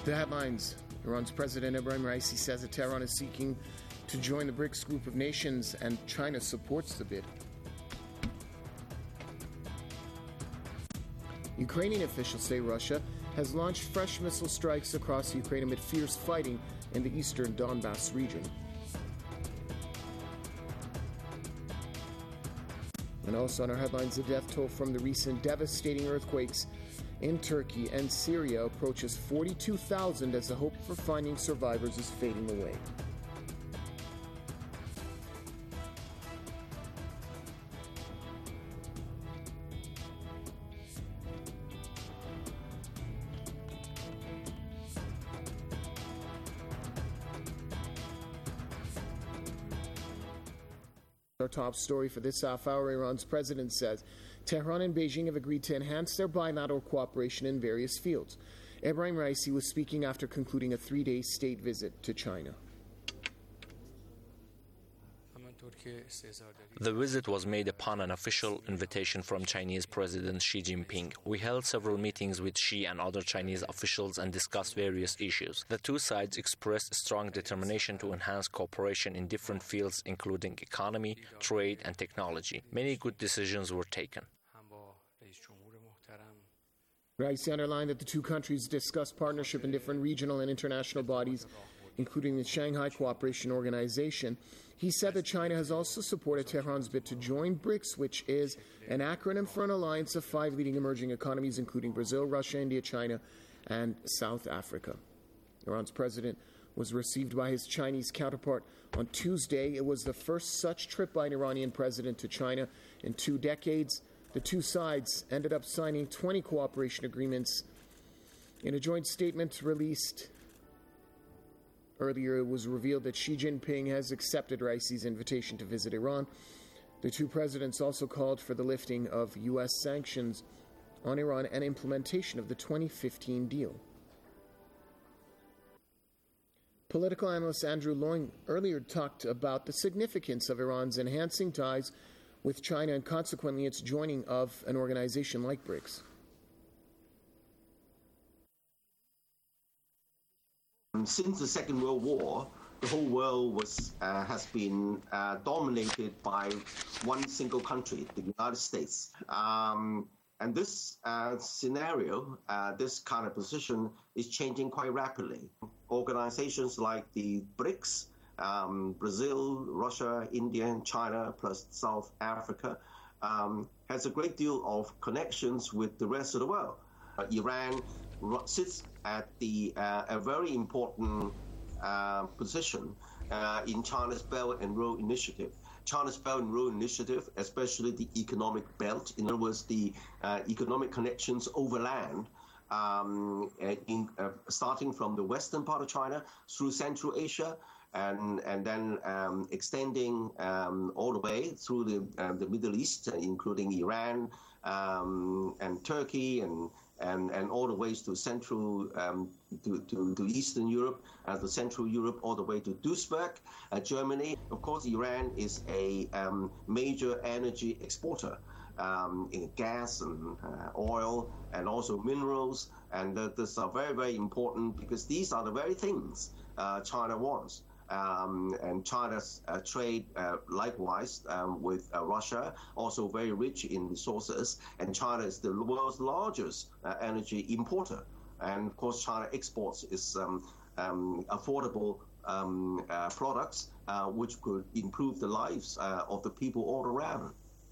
The headlines. Iran's President Ebrahim Raisi says that Tehran is seeking to join the BRICS group of nations and China supports the bid. Ukrainian officials say Russia has launched fresh missile strikes across Ukraine amid fierce fighting in the eastern Donbass region. And also on our headlines, the death toll from the recent devastating earthquakes in Turkey and Syria approaches 42,000 as the hope for finding survivors is fading away. Our top story for this half hour, Iran's president says Tehran and Beijing have agreed to enhance their bilateral cooperation in various fields. Ebrahim Raisi was speaking after concluding a 3-day state visit to China. The visit was made upon an official invitation from Chinese President Xi Jinping. We held several meetings with Xi and other Chinese officials and discussed various issues. The two sides expressed strong determination to enhance cooperation in different fields, including economy, trade, and technology. Many good decisions were taken. Raisi underlined that the two countries discussed partnership in different regional and international bodies, including the Shanghai Cooperation Organization. He said that China has also supported Tehran's bid to join BRICS, which is an acronym for an alliance of 5 leading emerging economies, including Brazil, Russia, India, China, and South Africa. Iran's president was received by his Chinese counterpart on Tuesday. It was the first such trip by an Iranian president to China in 2 decades. The two sides ended up signing 20 cooperation agreements. In a joint statement released earlier, it was revealed that Xi Jinping has accepted Raisi's invitation to visit Iran. The two presidents also called for the lifting of U.S. sanctions on Iran and implementation of the 2015 deal. Political analyst Andrew Loing earlier talked about the significance of Iran's enhancing ties with China and consequently its joining of an organization like BRICS. Since the Second World War, the whole world has been dominated by one single country, the United States. And this scenario, this kind of position is changing quite rapidly. Organizations like the BRICS, Brazil, Russia, India, and China, plus South Africa, has a great deal of connections with the rest of the world. Iran sits at a very important position in China's Belt and Road Initiative. China's Belt and Road Initiative, especially the economic belt, in other words, the economic connections over land, starting from the western part of China through Central Asia, and then extending all the way through the Middle East, including Iran and Turkey and all the ways to Central to Eastern Europe, to Central Europe, all the way to Duisburg, Germany. Of course, Iran is a major energy exporter in gas and oil and also minerals, and these are very, very important because these are the very things China wants. And China's trade, likewise, with Russia, also very rich in resources. And China is the world's largest energy importer. And of course, China exports its affordable products, which could improve the lives of the people all around.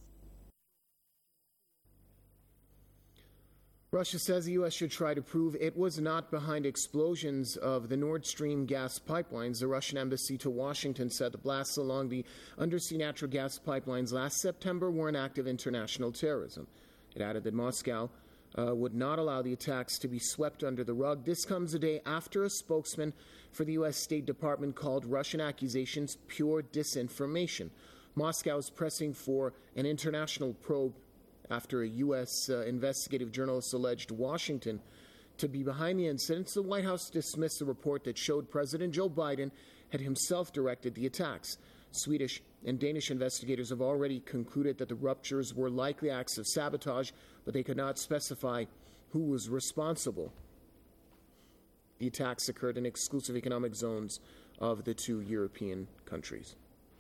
Russia says the U.S. should try to prove it was not behind explosions of the Nord Stream gas pipelines. The Russian embassy to Washington said the blasts along the undersea natural gas pipelines last September were an act of international terrorism. It added that Moscow would not allow the attacks to be swept under the rug. This comes a day after a spokesman for the U.S. State Department called Russian accusations pure disinformation. Moscow is pressing for an international probe after a U.S. investigative journalist alleged Washington to be behind the incidents. The White House dismissed the report that showed President Joe Biden had himself directed the attacks. Swedish and Danish investigators have already concluded that the ruptures were likely acts of sabotage, but they could not specify who was responsible. The attacks occurred in exclusive economic zones of the two European countries.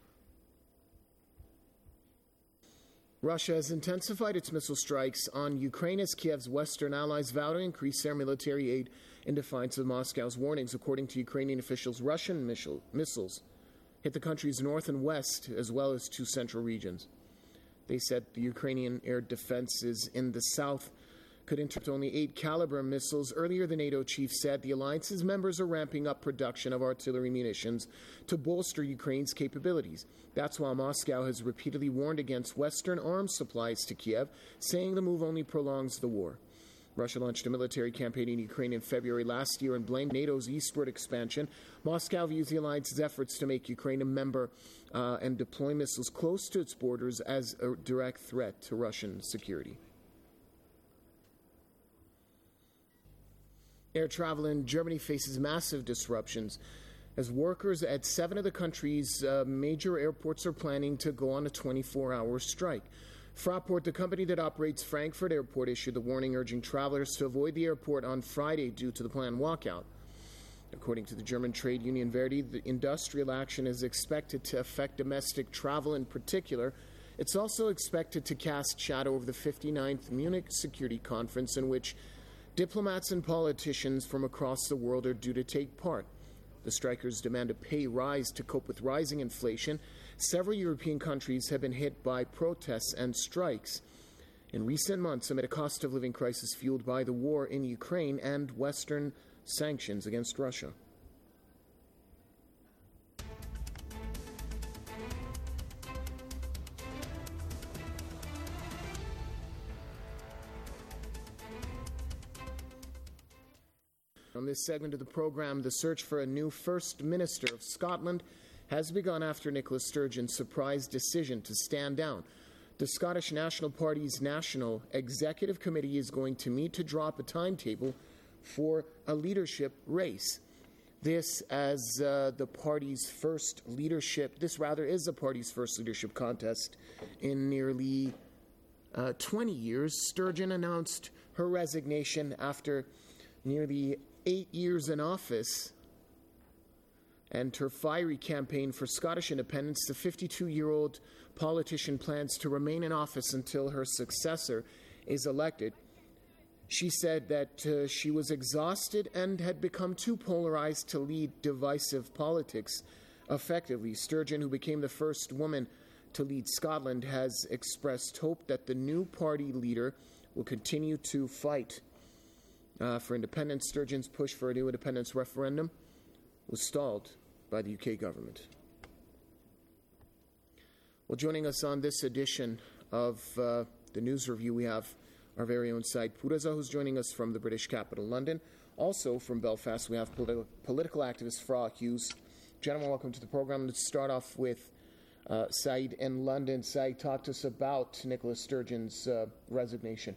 Russia has intensified its missile strikes on Ukraine as Kiev's Western allies vow to increase their military aid in defiance of Moscow's warnings. According to Ukrainian officials, Russian missiles hit the country's north and west, as well as two central regions. They said the Ukrainian air defenses in the south could intercept only 8 Caliber missiles. Earlier, the NATO chief said the alliance's members are ramping up production of artillery munitions to bolster Ukraine's capabilities. That's while Moscow has repeatedly warned against Western arms supplies to Kiev, saying the move only prolongs the war. Russia launched a military campaign in Ukraine in February last year and blamed NATO's eastward expansion. Moscow views the alliance's efforts to make Ukraine a member and deploy missiles close to its borders as a direct threat to Russian security. Air travel in Germany faces massive disruptions as workers at 7 of the country's major airports are planning to go on a 24-hour strike. Fraport, the company that operates Frankfurt Airport, issued the warning urging travelers to avoid the airport on Friday due to the planned walkout. According to the German trade union Verdi, the industrial action is expected to affect domestic travel in particular. It's also expected to cast shadow over the 59th Munich Security Conference, in which diplomats and politicians from across the world are due to take part. The strikers demand a pay rise to cope with rising inflation. Several European countries have been hit by protests and strikes in recent months amid a cost of living crisis fueled by the war in Ukraine and Western sanctions against Russia. On this segment of the program, the search for a new First Minister of Scotland has begun after Nicola Sturgeon's surprise decision to stand down. The Scottish National Party's National Executive Committee is going to meet to draw up a timetable for a leadership race. This as the party's first leadership, this rather is the party's first leadership contest in nearly 20 years. Sturgeon announced her resignation after nearly 8 years in office, and her fiery campaign for Scottish independence. The 52-year-old politician plans to remain in office until her successor is elected. She said that she was exhausted and had become too polarized to lead divisive politics effectively. Sturgeon, who became the first woman to lead Scotland, has expressed hope that the new party leader will continue to fight for independence. Sturgeon's push for a new independence referendum was stalled by the UK government. Well, joining us on this edition of the News Review, we have our very own Saeed Pourreza, who's joining us from the British capital, London. Also from Belfast, we have political activist Fra Hughes. Gentlemen, welcome to the program. Let's start off with Saeed in London. Saeed, talk to us about Nicola Sturgeon's resignation.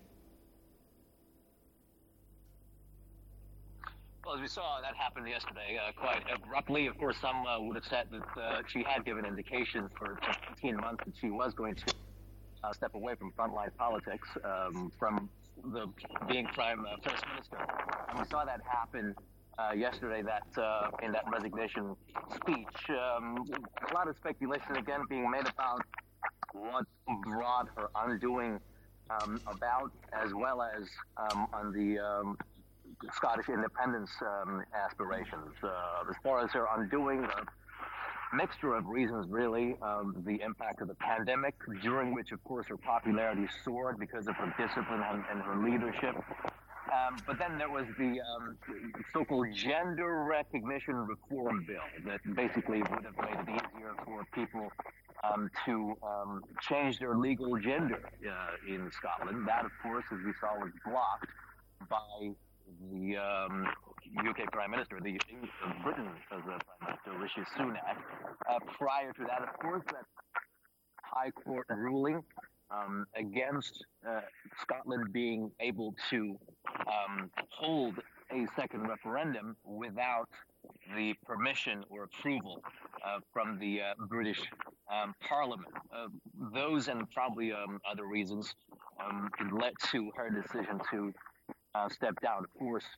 Well, as we saw, that happened yesterday quite abruptly. Of course, some would have said that she had given indications for 15 months that she was going to step away from frontline politics, from being First Minister. And we saw that happen yesterday, that in that resignation speech. A lot of speculation, again, being made about what brought her undoing about, as well as on the Scottish independence aspirations. As far as her undoing, a mixture of reasons, really. The impact of the pandemic, during which, of course, her popularity soared because of her discipline and her leadership. But then there was the so-called gender recognition reform bill that basically would have made it easier for people to change their legal gender in Scotland. That, of course, as we saw, was blocked by the UK Prime Minister, the Britain as the Prime Minister, Rishi Sunak. Prior to that, of course, that High Court ruling against Scotland being able to hold a second referendum without the permission or approval from the British Parliament. Those and probably other reasons led to her decision to step down. Of course,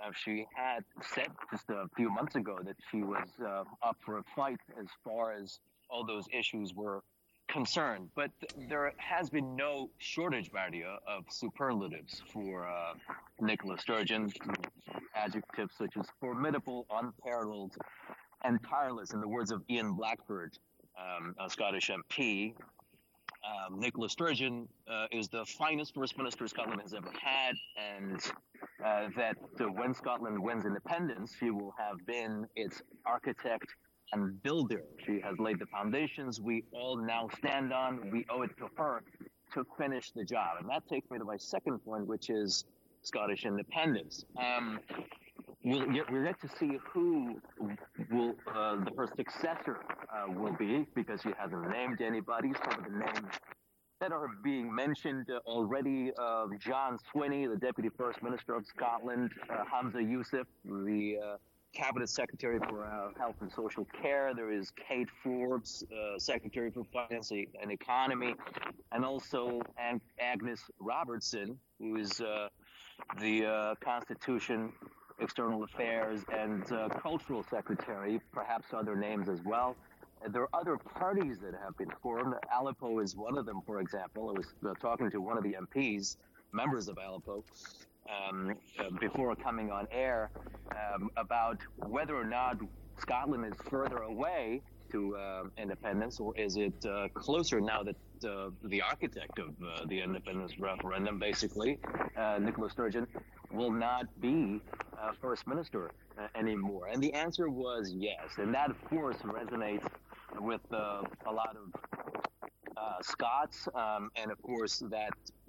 She had said just a few months ago that she was up for a fight as far as all those issues were concerned. But there has been no shortage, Vardia, of superlatives for Nicola Sturgeon. Adjectives such as formidable, unparalleled, and tireless, in the words of Ian Blackford, a Scottish MP. Nicola Sturgeon is the finest First Minister Scotland has ever had, and that when Scotland wins independence, she will have been its architect and builder. She has laid the foundations we all now stand on. We owe it to her to finish the job. And that takes me to my second point, which is Scottish independence. We're yet to see who will her successor will be, because she hasn't named anybody. Some of the names that are being mentioned already: John Swinney, the Deputy First Minister of Scotland; Hamza Youssef, the Cabinet Secretary for Health and Social Care. There is Kate Forbes, Secretary for Finance and Economy, and also Agnes Robertson, who is the Constitution, External Affairs, and Cultural Secretary, perhaps other names as well. There are other parties that have been formed. Aleppo is one of them, for example. I was talking to one of the MPs, members of Aleppo, before coming on air, about whether or not Scotland is further away to independence, or is it closer now that the architect of the independence referendum, basically, Nicola Sturgeon, will not be First Minister anymore. And the answer was yes. And that, of course, resonates with a lot of Scots. And, of course, that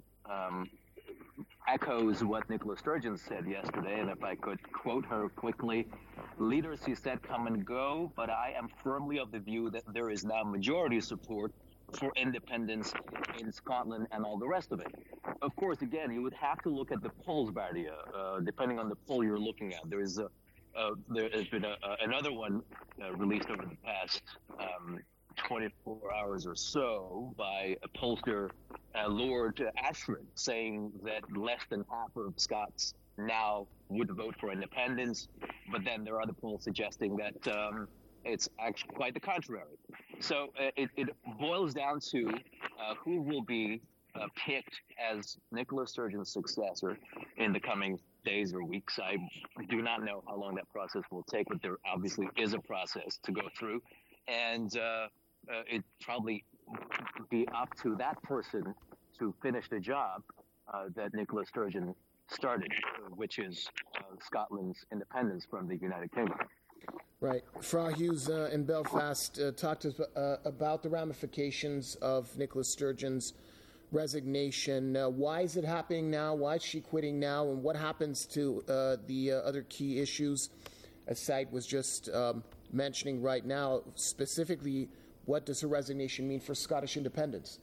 echoes what Nicola Sturgeon said yesterday. And if I could quote her quickly: "Leaders," he said, "come and go, but I am firmly of the view that there is now majority support for independence in Scotland," and all the rest of it. Of course, again, you would have to look at the polls, Bardia, depending on the poll you're looking at. There has been another one released over the past 24 hours or so by a pollster, Lord Ashford, saying that less than half of Scots now would vote for independence. But then there are other polls suggesting that it's actually quite the contrary. So it boils down to who will be picked as Nicola Sturgeon's successor in the coming days or weeks. I do not know how long that process will take, but there obviously is a process to go through. And it probably be up to that person to finish the job that Nicola Sturgeon started, which is Scotland's independence from the United Kingdom. Right. Fra Hughes in Belfast talked about the ramifications of Nicola Sturgeon's resignation. Why is it happening now? Why is she quitting now? And what happens to the other key issues, as Said was just mentioning right now? Specifically, what does her resignation mean for Scottish independence?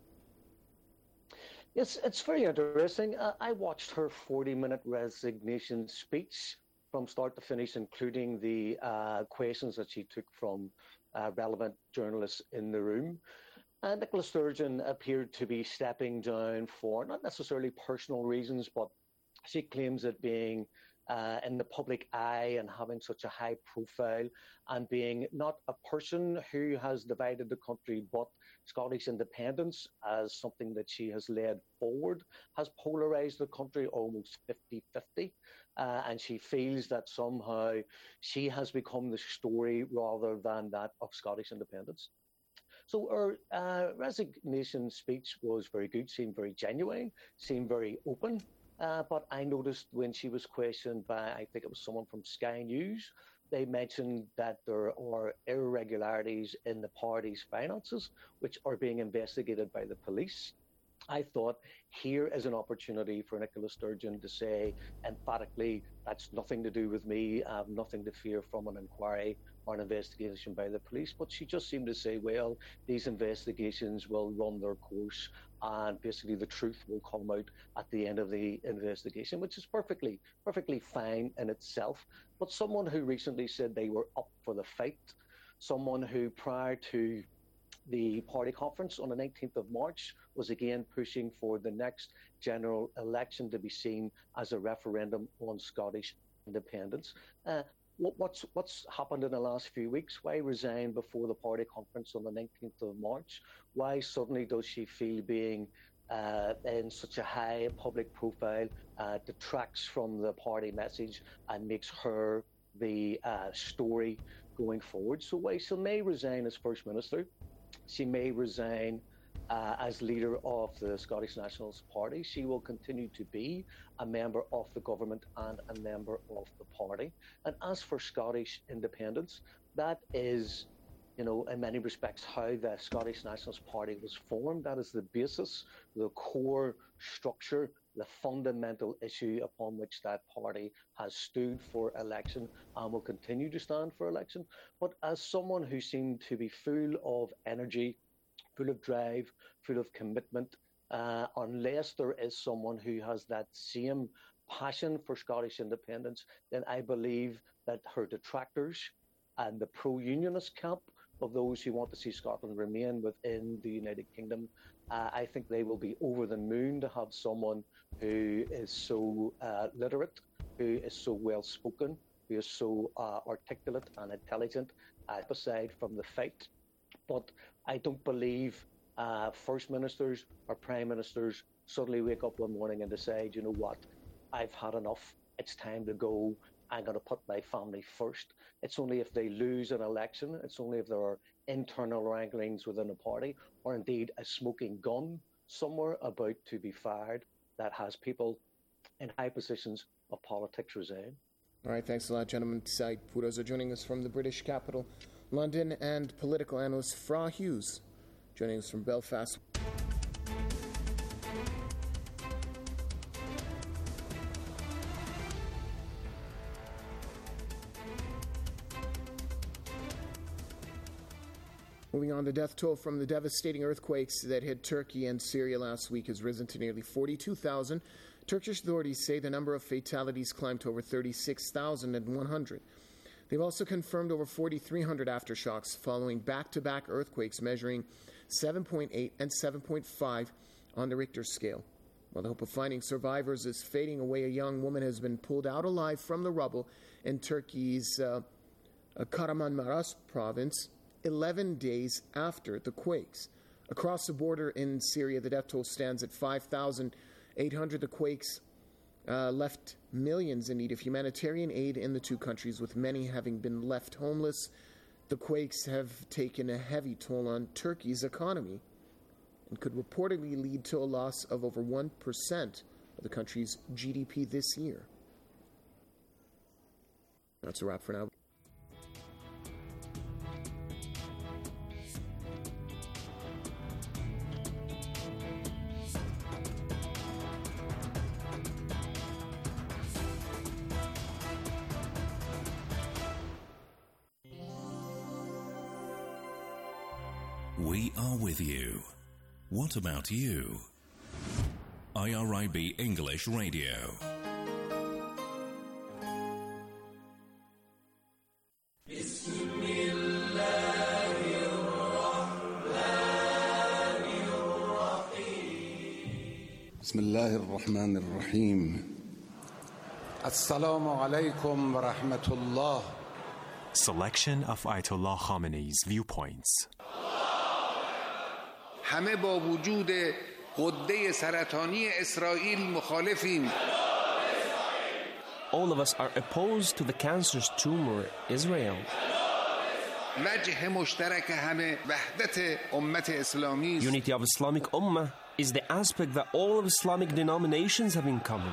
Yes, it's very interesting. I watched her 40-minute resignation speech from start to finish, including the questions that she took from relevant journalists in the room. Nicola Sturgeon appeared to be stepping down for not necessarily personal reasons, but she claims that being in the public eye and having such a high profile, and being not a person who has divided the country, but Scottish independence as something that she has led forward, has polarised the country almost 50-50. And she feels that somehow she has become the story rather than that of Scottish independence. So her resignation speech was very good, seemed very genuine, seemed very open. But I noticed when she was questioned by, I think it was someone from Sky News, they mentioned that there are irregularities in the party's finances, which are being investigated by the police. I thought here is an opportunity for Nicola Sturgeon to say emphatically, that's nothing to do with me, I have nothing to fear from an inquiry or an investigation by the police. But she just seemed to say, well, these investigations will run their course and basically the truth will come out at the end of the investigation, which is perfectly fine in itself. But someone who recently said they were up for the fight, someone who prior to the party conference on the 19th of March was again pushing for the next general election to be seen as a referendum on Scottish independence. What's happened in the last few weeks? Why resign before the party conference on the 19th of March? Why suddenly does she feel being in such a high public profile detracts from the party message and makes her the story going forward? So while she may resign as First Minister, she may resign as leader of the Scottish Nationalist Party. She will continue to be a member of the government and a member of the party. And as for Scottish independence, that is, in many respects, how the Scottish Nationalist Party was formed. That is the basis, the core structure, the fundamental issue upon which that party has stood for election and will continue to stand for election. But as someone who seemed to be full of energy, full of drive, full of commitment, unless there is someone who has that same passion for Scottish independence, then I believe that her detractors and the pro-unionist camp of those who want to see Scotland remain within the United Kingdom, I think they will be over the moon to have someone who is so literate, who is so well-spoken, who is so articulate and intelligent, aside from the fight. But I don't believe First Ministers or Prime Ministers suddenly wake up one morning and decide, you know what, I've had enough, it's time to go, I'm going to put my family first. It's only if they lose an election, it's only if there are internal wranglings within a party, or indeed a smoking gun somewhere about to be fired, that has people in high positions of politics resign. All right, thanks a lot, gentlemen. Saeed Pouroza joining us from the British capital, London, and political analyst Fra Hughes joining us from Belfast. Moving on, the death toll from the devastating earthquakes that hit Turkey and Syria last week has risen to nearly 42,000. Turkish authorities say the number of fatalities climbed to over 36,100. They've also confirmed over 4,300 aftershocks following back-to-back earthquakes measuring 7.8 and 7.5 on the Richter scale. While the hope of finding survivors is fading away, a young woman has been pulled out alive from the rubble in Turkey's Kahramanmaraş province 11 days after the quakes. Across the border in Syria, the death toll stands at 5,800. The quakes left millions in need of humanitarian aid in the two countries, with many having been left homeless. The quakes have taken a heavy toll on Turkey's economy and could reportedly lead to a loss of over 1% of the country's GDP this year. That's a wrap for now. We are with you. What about you? IRIB English Radio. بسم الله الرحمن الرحيم. السلام عليكم ورحمة الله. Selection of Ayatollah Khamenei's viewpoints. همه با وجود غده سرطانی اسرائیل مخالفیم. All of us are opposed to the cancerous tumor Israel. وجه مشترک همه وحدت امت اسلامی. Unity of Islamic Ummah is the aspect that all of Islamic denominations have in common.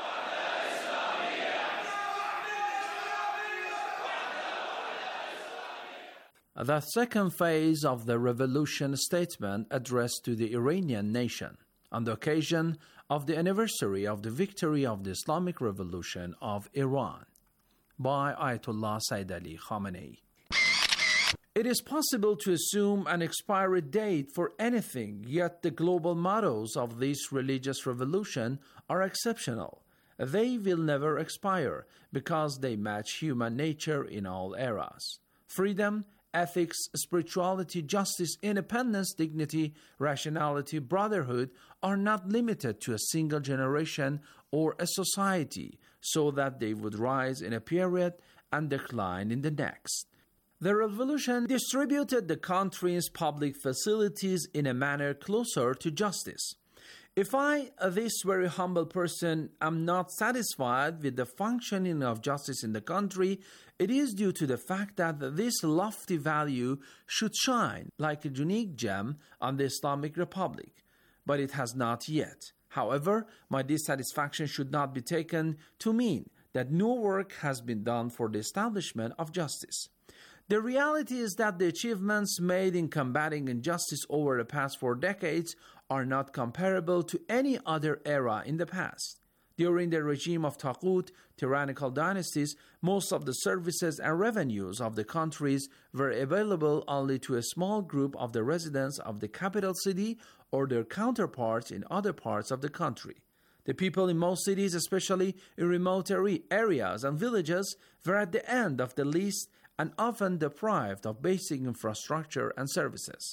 The second phase of the revolution statement addressed to the Iranian nation on the occasion of the anniversary of the victory of the Islamic Revolution of Iran by Ayatollah Sayyid Ali Khamenei. It is possible to assume an expiry date for anything, yet the global mottos of this religious revolution are exceptional. They will never expire because they match human nature in all eras. Freedom, ethics, spirituality, justice, independence, dignity, rationality, brotherhood are not limited to a single generation or a society, so that they would rise in a period and decline in the next. The revolution distributed the country's public facilities in a manner closer to justice. If I, this very humble person, am not satisfied with the functioning of justice in the country, it is due to the fact that this lofty value should shine like a unique gem on the Islamic Republic, but it has not yet. However, my dissatisfaction should not be taken to mean that no work has been done for the establishment of justice. The reality is that the achievements made in combating injustice over the past 4 decades are not comparable to any other era in the past. During the regime of Taghut, tyrannical dynasties, most of the services and revenues of the countries were available only to a small group of the residents of the capital city or their counterparts in other parts of the country. The people in most cities, especially in remote areas and villages, were at the end of the list and often deprived of basic infrastructure and services.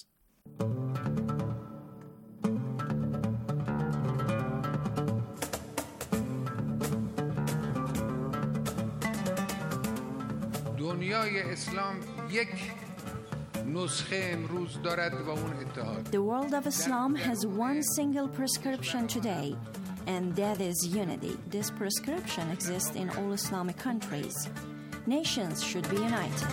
دنیای اسلام یک نسخه امروز دارد و اون اتحاد. The world of Islam has one single prescription today, and that is unity. This prescription exists in all Islamic countries. Nations should be united.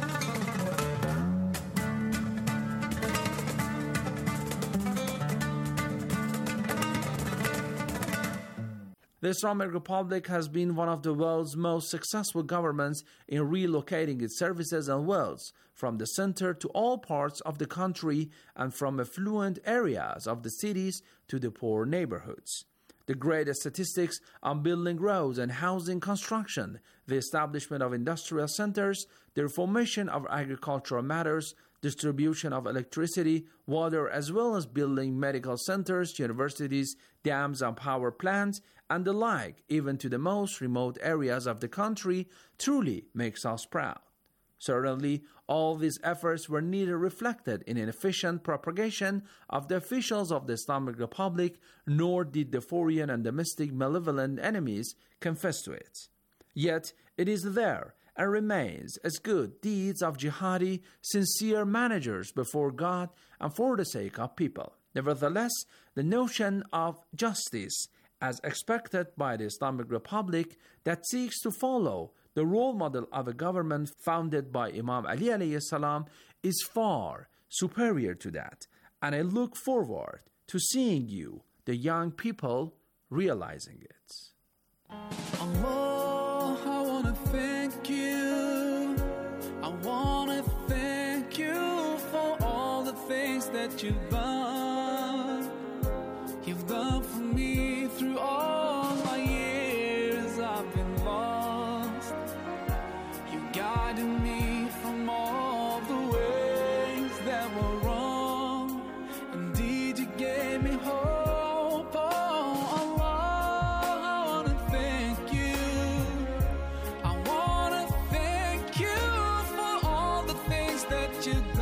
The Islamic Republic has been one of the world's most successful governments in relocating its services and wealth from the center to all parts of the country and from affluent areas of the cities to the poor neighborhoods. The great statistics on building roads and housing construction, the establishment of industrial centers, the reformation of agricultural matters, distribution of electricity, water, as well as building medical centers, universities, dams and power plants, and the like, even to the most remote areas of the country, truly makes us proud. Certainly, all these efforts were neither reflected in an efficient propagation of the officials of the Islamic Republic, nor did the foreign and domestic malevolent enemies confess to it. Yet, it is there and remains as good deeds of jihadi, sincere managers before God and for the sake of people. Nevertheless, the notion of justice, as expected by the Islamic Republic, that seeks to follow the role model of a government founded by Imam Ali alayhi salam, is far superior to that, and I look forward to seeing you, the young people, realizing it. Allah, I want to thank you. I want to thank you for all the things that you've done. You've done for me through all my years I've been lost. You guided me from all the ways that were wrong. Indeed, you gave me hope. Oh, Allah, I want to thank you. I want to thank you for all the things that you've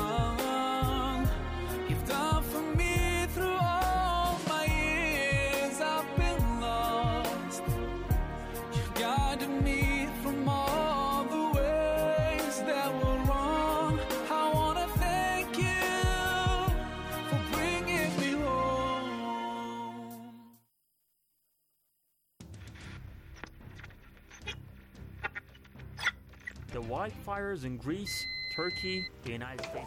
done. You've done for me through all my years I've been lost. You guided me from all the ways that were wrong. I want to thank you for bringing me home. The wildfires in Greece, Turkey, the United States.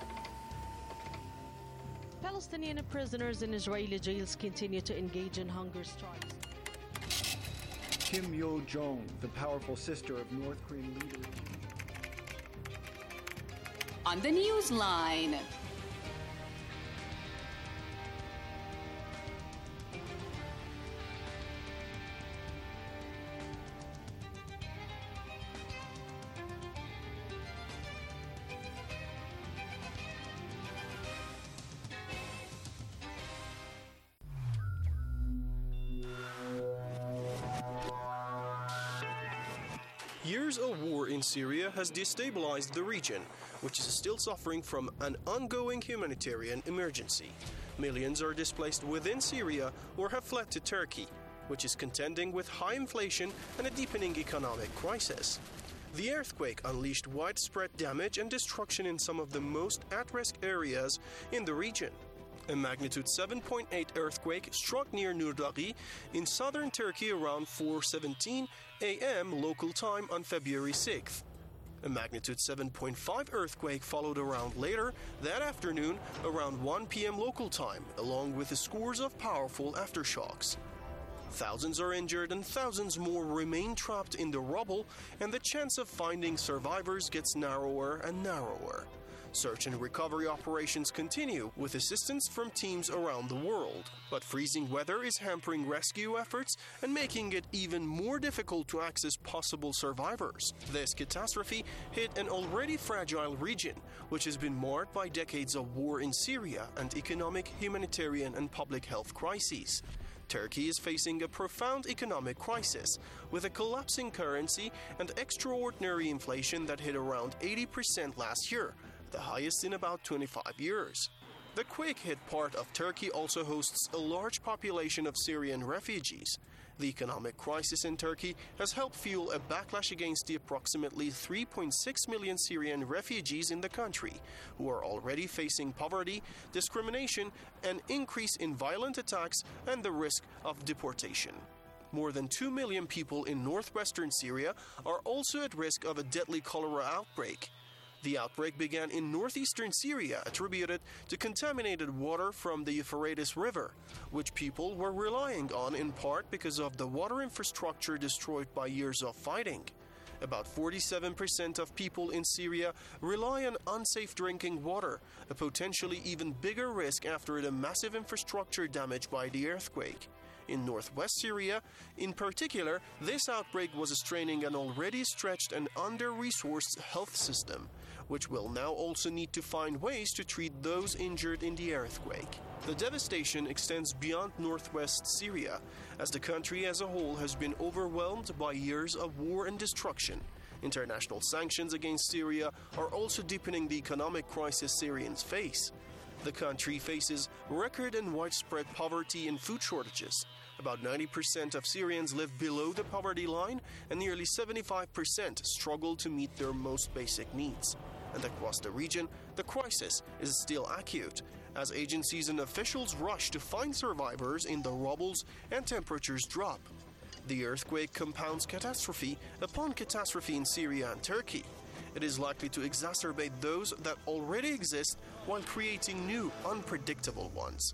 Palestinian prisoners in Israeli jails continue to engage in hunger strikes. Kim Yo-jong, the powerful sister of North Korean leader. On the Newsline. Years of war in Syria has destabilized the region, which is still suffering from an ongoing humanitarian emergency. Millions are displaced within Syria or have fled to Turkey, which is contending with high inflation and a deepening economic crisis. The earthquake unleashed widespread damage and destruction in some of the most at-risk areas in the region. A magnitude 7.8 earthquake struck near Nurdagi in southern Turkey around 4:17 a.m. local time on February 6th. A magnitude 7.5 earthquake followed around later that afternoon around 1 p.m. local time, along with scores of powerful aftershocks. Thousands are injured and thousands more remain trapped in the rubble, and the chance of finding survivors gets narrower and narrower. Search and recovery operations continue with assistance from teams around the world, but freezing weather is hampering rescue efforts and making it even more difficult to access possible survivors. This catastrophe hit an already fragile region, which has been marred by decades of war in Syria and economic, humanitarian, and public health crises. Turkey is facing a profound economic crisis, with a collapsing currency and extraordinary inflation that hit around 80% last year, the highest in about 25 years. The quake-hit part of Turkey also hosts a large population of Syrian refugees. The economic crisis in Turkey has helped fuel a backlash against the approximately 3.6 million Syrian refugees in the country, who are already facing poverty, discrimination, an increase in violent attacks, and the risk of deportation. More than 2 million people in northwestern Syria are also at risk of a deadly cholera outbreak. The outbreak began in northeastern Syria, attributed to contaminated water from the Euphrates River, which people were relying on in part because of the water infrastructure destroyed by years of fighting. About 47% of people in Syria rely on unsafe drinking water, a potentially even bigger risk after the massive infrastructure damage by the earthquake. In northwest Syria, in particular, this outbreak was straining an already stretched and under-resourced health system, which will now also need to find ways to treat those injured in the earthquake. The devastation extends beyond northwest Syria, as the country as a whole has been overwhelmed by years of war and destruction. International sanctions against Syria are also deepening the economic crisis Syrians face. The country faces record and widespread poverty and food shortages. About 90% of Syrians live below the poverty line, and nearly 75% struggle to meet their most basic needs. And across the region, the crisis is still acute, as agencies and officials rush to find survivors in the rubbles and temperatures drop. The earthquake compounds catastrophe upon catastrophe in Syria and Turkey. It is likely to exacerbate those that already exist while creating new, unpredictable ones.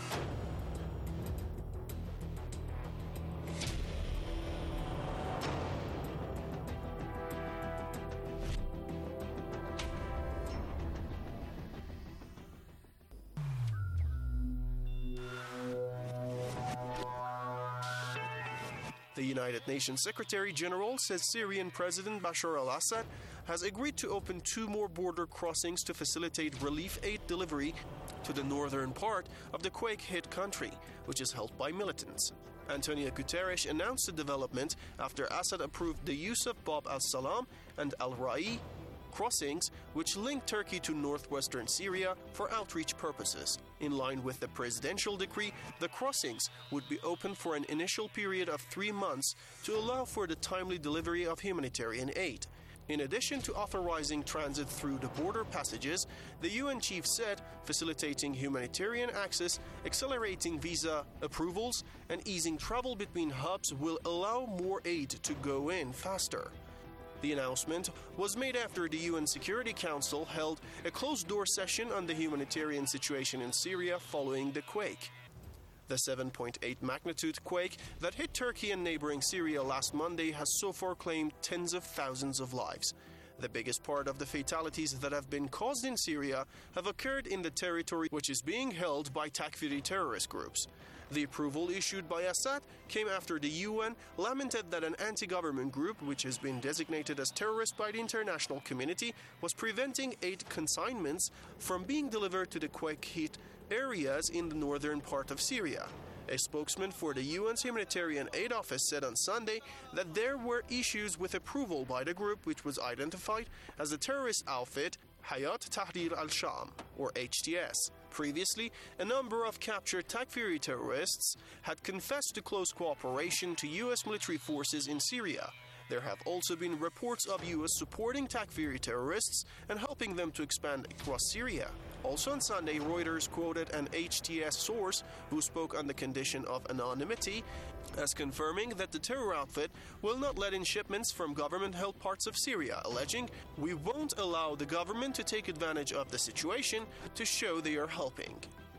The United Nations Secretary General says Syrian President Bashar al-Assad has agreed to open 2 more border crossings to facilitate relief aid delivery to the northern part of the quake-hit country, which is held by militants. Antonio Guterres announced the development after Assad approved the use of Bab al-Salam and al-Ra'i crossings, which link Turkey to northwestern Syria for outreach purposes. In line with the presidential decree, the crossings would be open for an initial period of 3 months to allow for the timely delivery of humanitarian aid. In addition to authorizing transit through the border passages, the UN chief said facilitating humanitarian access, accelerating visa approvals, and easing travel between hubs will allow more aid to go in faster. The announcement was made after the UN Security Council held a closed-door session on the humanitarian situation in Syria following the quake. The 7.8 magnitude quake that hit Turkey and neighboring Syria last Monday has so far claimed tens of thousands of lives. The biggest part of the fatalities that have been caused in Syria have occurred in the territory which is being held by Takfiri terrorist groups. The approval issued by Assad came after the UN lamented that an anti-government group, which has been designated as terrorist by the international community, was preventing aid consignments from being delivered to the quake-hit areas in the northern part of Syria. A spokesman for the UN's Humanitarian Aid Office said on Sunday that there were issues with approval by the group, which was identified as the terrorist outfit Hayat Tahrir al-Sham, or HTS. Previously, a number of captured Takfiri terrorists had confessed to close cooperation to U.S. military forces in Syria. There have also been reports of U.S. supporting Takfiri terrorists and helping them to expand across Syria. Also on Sunday, Reuters quoted an HTS source who spoke on the condition of anonymity as confirming that the terror outfit will not let in shipments from government-held parts of Syria, alleging, "We won't allow the government to take advantage of the situation to show they are helping."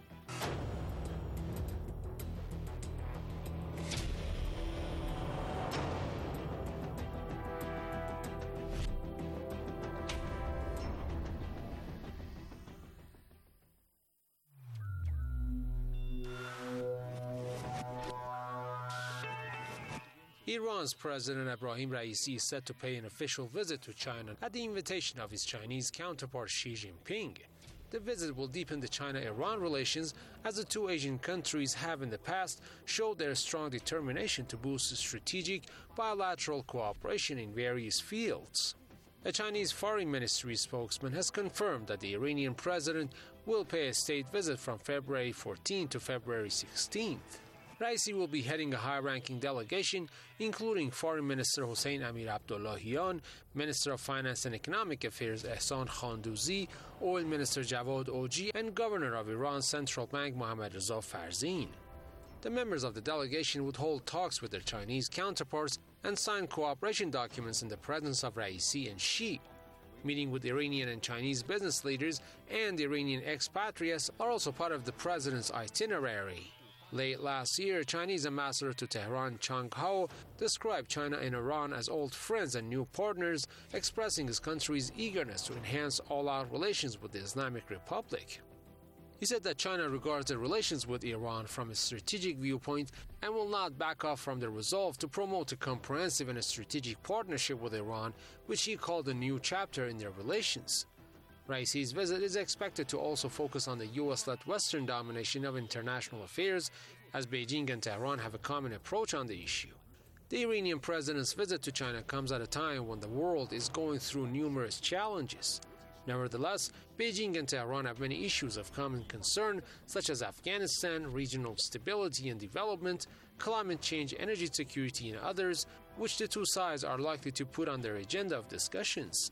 Iran's President Ebrahim Raisi is set to pay an official visit to China at the invitation of his Chinese counterpart Xi Jinping. The visit will deepen the China-Iran relations as the two Asian countries have in the past showed their strong determination to boost strategic bilateral cooperation in various fields. A Chinese Foreign Ministry spokesman has confirmed that the Iranian president will pay a state visit from February 14 to February 16th. Raisi will be heading a high-ranking delegation, including Foreign Minister Hossein Amir Abdullahian, Minister of Finance and Economic Affairs Ehsan Khandouzi, Oil Minister Javad Oji, and Governor of Iran's Central Bank Mohammad Reza Farzin. The members of the delegation would hold talks with their Chinese counterparts and sign cooperation documents in the presence of Raisi and Xi. Meeting with Iranian and Chinese business leaders and Iranian expatriates are also part of the president's itinerary. Late last year, Chinese ambassador to Tehran Chang Hao described China and Iran as old friends and new partners, expressing his country's eagerness to enhance all-out relations with the Islamic Republic. He said that China regards the relations with Iran from a strategic viewpoint and will not back off from their resolve to promote a comprehensive and a strategic partnership with Iran, which he called a new chapter in their relations. Raisi's visit is expected to also focus on the U.S.-led Western domination of international affairs, as Beijing and Tehran have a common approach on the issue. The Iranian president's visit to China comes at a time when the world is going through numerous challenges. Nevertheless, Beijing and Tehran have many issues of common concern, such as Afghanistan, regional stability and development, climate change, energy security, and others, which the two sides are likely to put on their agenda of discussions.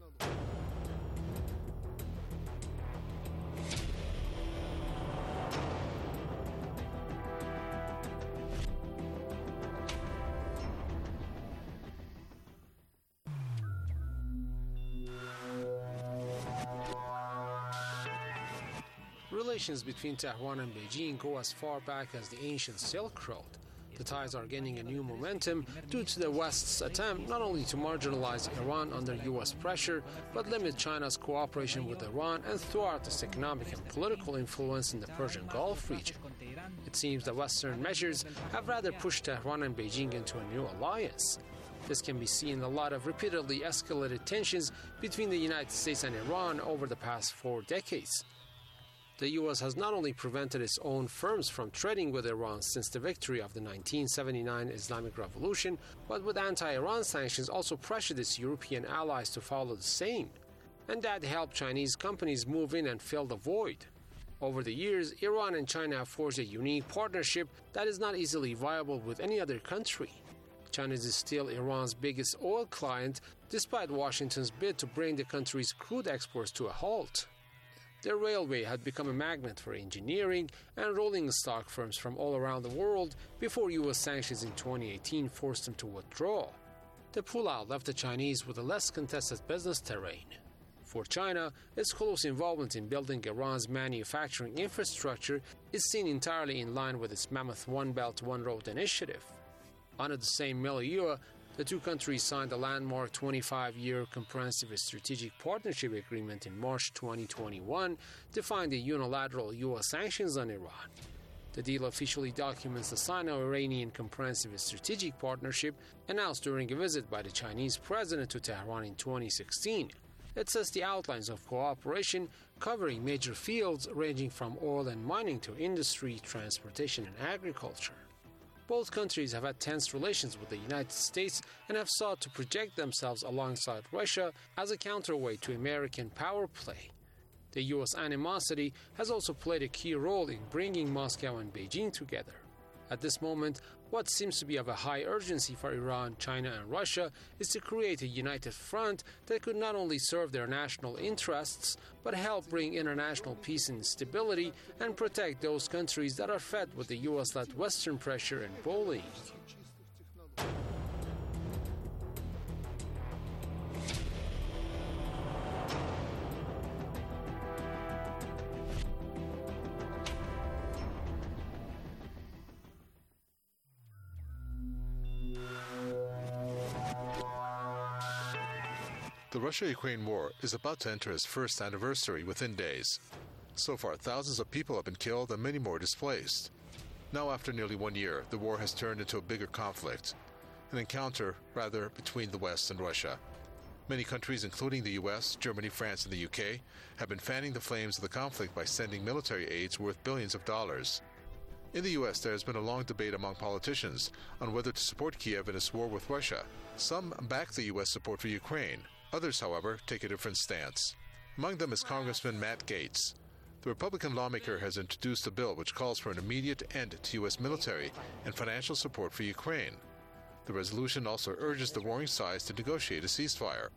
Relations between Tehran and Beijing go as far back as the ancient Silk Road. The ties are gaining a new momentum due to the West's attempt not only to marginalize Iran under U.S. pressure, but limit China's cooperation with Iran and thwart its economic and political influence in the Persian Gulf region. It seems that Western measures have rather pushed Tehran and Beijing into a new alliance. This can be seen in a lot of repeatedly escalated tensions between the United States and Iran over the past 4 decades. The U.S. has not only prevented its own firms from trading with Iran since the victory of the 1979 Islamic Revolution, but with anti-Iran sanctions also pressured its European allies to follow the same. And that helped Chinese companies move in and fill the void. Over the years, Iran and China have forged a unique partnership that is not easily viable with any other country. China is still Iran's biggest oil client, despite Washington's bid to bring the country's crude exports to a halt. The railway had become a magnet for engineering and rolling stock firms from all around the world before U.S. sanctions in 2018 forced them to withdraw. The pullout left the Chinese with a less contested business terrain. For China, its close involvement in building Iran's manufacturing infrastructure is seen entirely in line with its mammoth One Belt, One Road initiative. Under the same milieu, the two countries signed a landmark 25-year comprehensive strategic partnership agreement in March 2021, defining unilateral U.S. sanctions on Iran. The deal officially documents the Sino-Iranian Comprehensive Strategic Partnership announced during a visit by the Chinese president to Tehran in 2016. It says the outlines of cooperation covering major fields ranging from oil and mining to industry, transportation, and agriculture. Both countries have had tense relations with the United States and have sought to project themselves alongside Russia as a counterweight to American power play. The U.S. animosity has also played a key role in bringing Moscow and Beijing together. At this moment, what seems to be of a high urgency for Iran, China, and Russia is to create a united front that could not only serve their national interests, but help bring international peace and stability and protect those countries that are fed with the U.S.-led Western pressure and bullying. The Russia-Ukraine war is about to enter its first anniversary within days. So far, thousands of people have been killed and many more displaced. Now, after nearly 1 year, the war has turned into a bigger conflict, an encounter, rather, between the West and Russia. Many countries, including the U.S., Germany, France, and the U.K., have been fanning the flames of the conflict by sending military aids worth billions of dollars. In the U.S., there has been a long debate among politicians on whether to support Kiev in its war with Russia. Some back the U.S. support for Ukraine. Others, however, take a different stance. Among them is Congressman Matt Gaetz. The Republican lawmaker has introduced a bill which calls for an immediate end to U.S. military and financial support for Ukraine. The resolution also urges the warring sides to negotiate a ceasefire.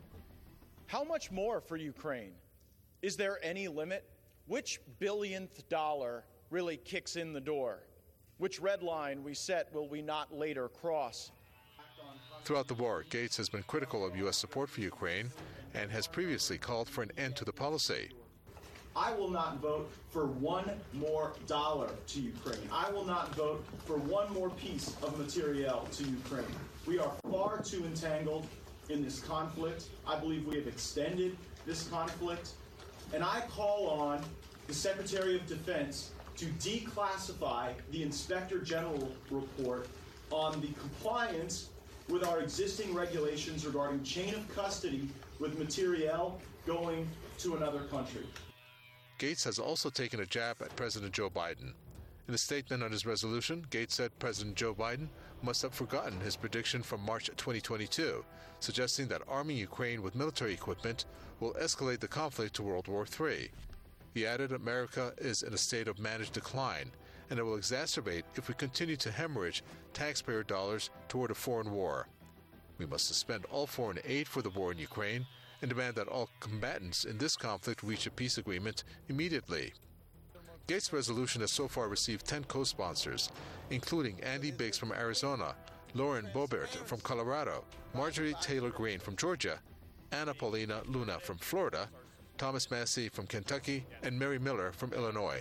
How much more for Ukraine? Is there any limit? Which billionth dollar really kicks in the door? Which red line we set will we not later cross? Throughout the war, Gaetz has been critical of U.S. support for Ukraine and has previously called for an end to the policy. I will not vote for one more dollar to Ukraine. I will not vote for one more piece of materiel to Ukraine. We are far too entangled in this conflict. I believe we have extended this conflict. And I call on the Secretary of Defense to declassify the Inspector General report on the compliance with our existing regulations regarding chain of custody with materiel going to another country. Gaetz has also taken a jab at President Joe Biden. In a statement on his resolution, Gaetz said President Joe Biden must have forgotten his prediction from March 2022, suggesting that arming Ukraine with military equipment will escalate the conflict to World War III. He added America is in a state of managed decline, and it will exacerbate if we continue to hemorrhage taxpayer dollars toward a foreign war. We must suspend all foreign aid for the war in Ukraine and demand that all combatants in this conflict reach a peace agreement immediately. Gaetz' resolution has so far received 10 co-sponsors, including Andy Biggs from Arizona, Lauren Boebert from Colorado, Marjorie Taylor Greene from Georgia, Anna Paulina Luna from Florida, Thomas Massie from Kentucky, and Mary Miller from Illinois.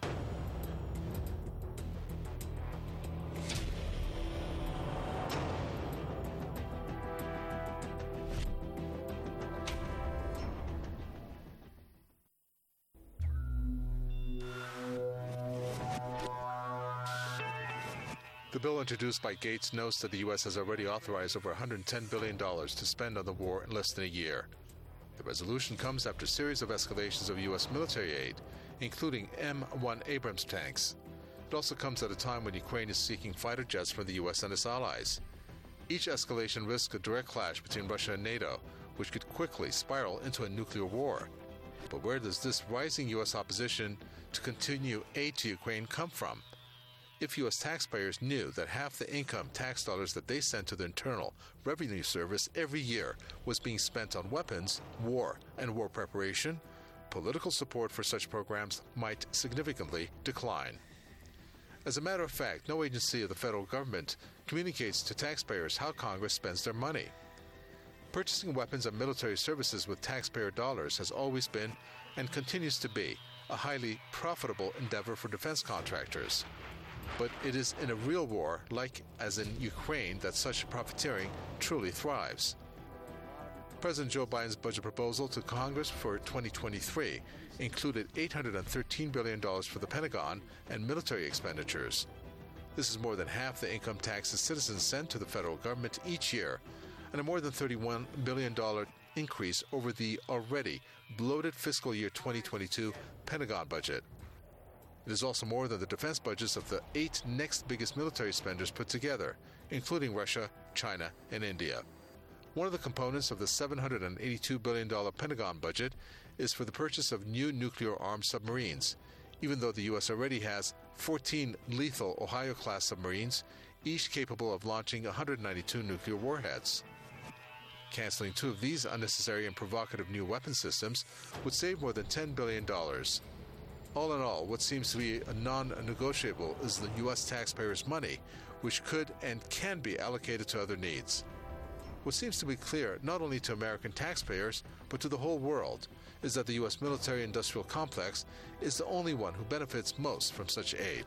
The bill introduced by Gaetz notes that the U.S. has already authorized over $110 billion to spend on the war in less than a year. The resolution comes after a series of escalations of U.S. military aid, including M1 Abrams tanks. It also comes at a time when Ukraine is seeking fighter jets from the U.S. and its allies. Each escalation risks a direct clash between Russia and NATO, which could quickly spiral into a nuclear war. But where does this rising U.S. opposition to continue aid to Ukraine come from? If U.S. taxpayers knew that half the income tax dollars that they sent to the Internal Revenue Service every year was being spent on weapons, war, and war preparation, political support for such programs might significantly decline. As a matter of fact, no agency of the federal government communicates to taxpayers how Congress spends their money. Purchasing weapons and military services with taxpayer dollars has always been, and continues to be, a highly profitable endeavor for defense contractors. But it is in a real war, like as in Ukraine, that such profiteering truly thrives. President Joe Biden's budget proposal to Congress for 2023 included $813 billion for the Pentagon and military expenditures. This is more than half the income taxes citizens send to the federal government each year, and a more than $31 billion increase over the already bloated fiscal year 2022 Pentagon budget. It is also more than the defense budgets of the 8 next biggest military spenders put together, including Russia, China, and India. One of the components of the $782 billion Pentagon budget is for the purchase of new nuclear-armed submarines, even though the U.S. already has 14 lethal Ohio-class submarines, each capable of launching 192 nuclear warheads. Canceling 2 of these unnecessary and provocative new weapon systems would save more than $10 billion. All in all, what seems to be a non-negotiable is the U.S. taxpayers' money, which could and can be allocated to other needs. What seems to be clear, not only to American taxpayers, but to the whole world, is that the U.S. military-industrial complex is the only one who benefits most from such aid.